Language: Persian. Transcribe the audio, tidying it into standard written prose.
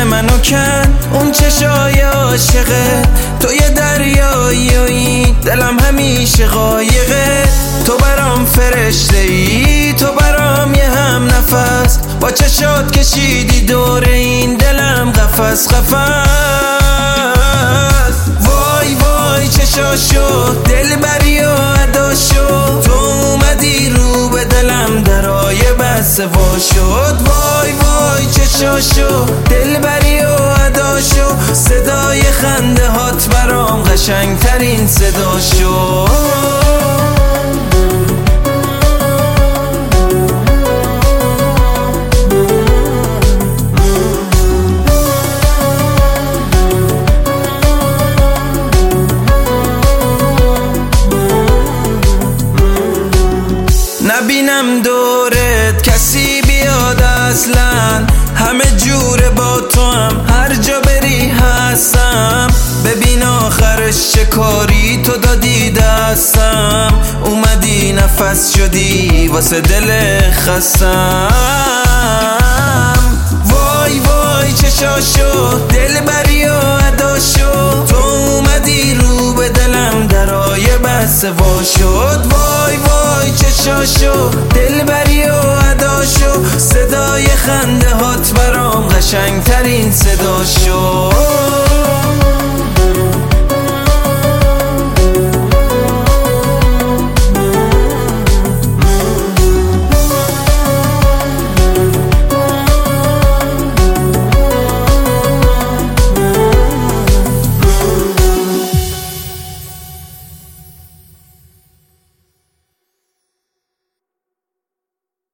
منو کن اون چشای عاشقه، تو یه دریایی دلم همیشه قایقه. تو برام فرشته ای، تو برام یه هم نفس، با چشات کشیدی دور این دلم قفس قفس. وای وای چشاشو دلبری و اداشو، تو اومدی رو به دلم درای بسته وا شد. وای وای چشاشو دلبری و اداشو، صدای خنده هات برام قشنگترین صدا شد. نبینم دورت کسی بیاد اصلا، همه جوره با تو هم هر جا بری هستم. ببین آخرش چه کاری تو دادی دستم، اومدی نفس شدی واسه دل خستم. وای وای چشاشو دلبری و اداشو، تو اومدی رو به دلم درای بسته وا شد. وای وای چشاشو دلبری و اداشو، صدای خنده هات برام قشنگترین صدا شد.